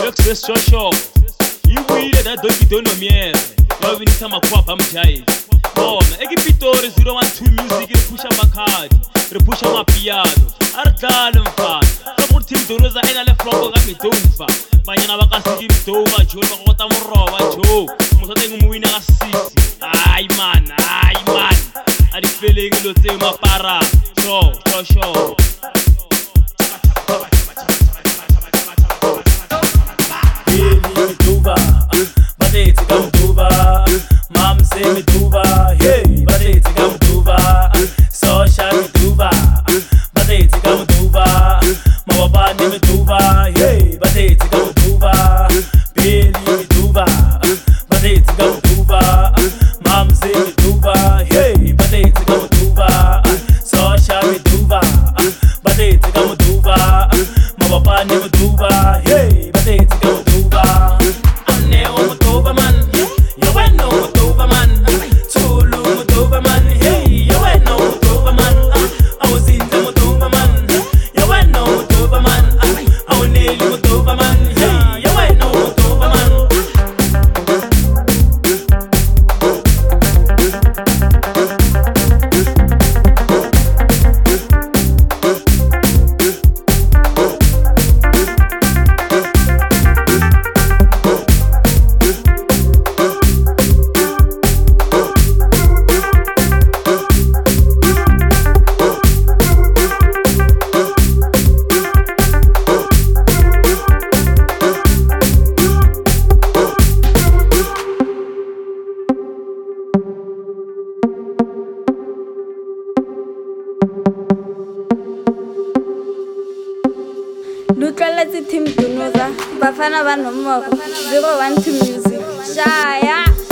Access Joshua. You will that don't know me. Love in some kwapa mjai. Bona, ekipitori 012 music repusha makhadi, repusha mapiano. Ardala mfana. Kamu team doroza ena le floko ga mitomfa. Banyana ba ka siki mitoma jo ba go ta moroba jo. Mosate ngumuwina ga sisi. Ai man. Adi feeling lo tse mapara. Show. Duba, badeti gam duba, mam say me duba, hey, badeti gam duba, social me duba, badeti gam duba, mawaba ni me duba, hey, badeti gam duba, Billy me duba, badeti gam duba, mam say me duba, hey, badeti gam duba, social me duba, badeti gam duba, mawaba ni me duba, hey, badeti gam duba. Lutleletse team Dunoza Bafana ba nomoro 012 music Shaya